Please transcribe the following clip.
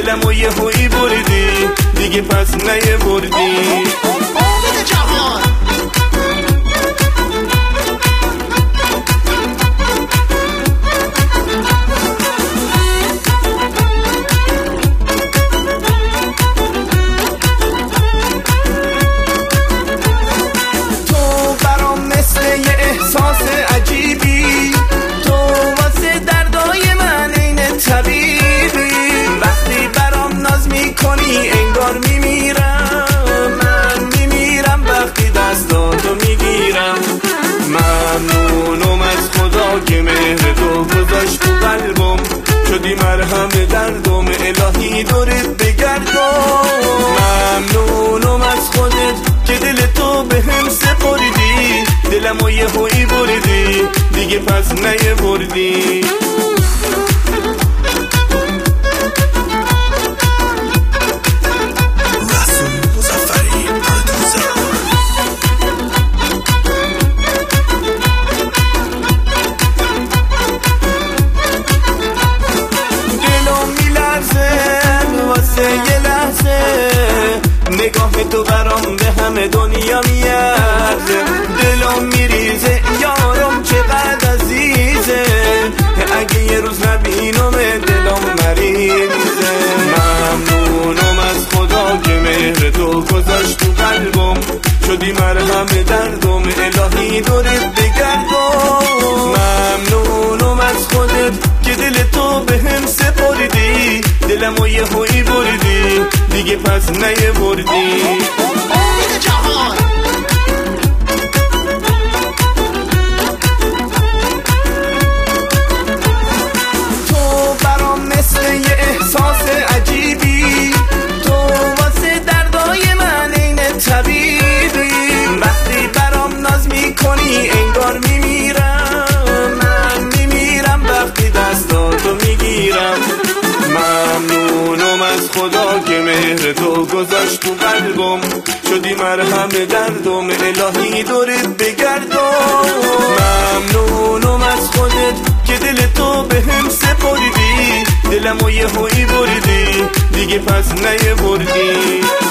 دلمو یهویی بردی دیگه پس نیاوردی. احساس عجیبی تو واسه دردای من این طبیبی. وقتی برام ناز میکنی انگار میمیرم، من میمیرم وقتی دستاتو میگیرم. ممنونم از خدا که مهر تو گذاشت تو قلبم، شدی مرهم دردم الهی دورت بگردم. ممنونم از خودت که دل تو به هم سپردی، دلمو یهویی بردی دیگه پس نیاوردی. دلم میلرزه واسه یه لحظه، نگاه تو برام به همه دنیا میارزه. دلم میریزه یارم چقدر عزیزه، اگه یه روز نبینم دلم مریضه. ممنونم از خدا که مهر تو گذاشت تو قلبم، شدی مرهم دردم الهی دورت بگردم. ممنونم از خودت که دل تو به هم سپردی، دلمو یهویی بردی دیگه پس نیاوردی. تو برام مثل یه احساس عجیبی، تو واسه دردای من این طبیبی. وقتی برام ناز میکنی انگار میمیرم، من میمیرم وقتی دستاتو میگیرم. ممنونم از خدا که مهر تو گذاشت تو قلبم، شدی مرهم دردم الهی دورت بگردم. ممنونم از خودت که دل تو به هم سپردی، دلمو یهویی بردی دیگه پس نیاوردی.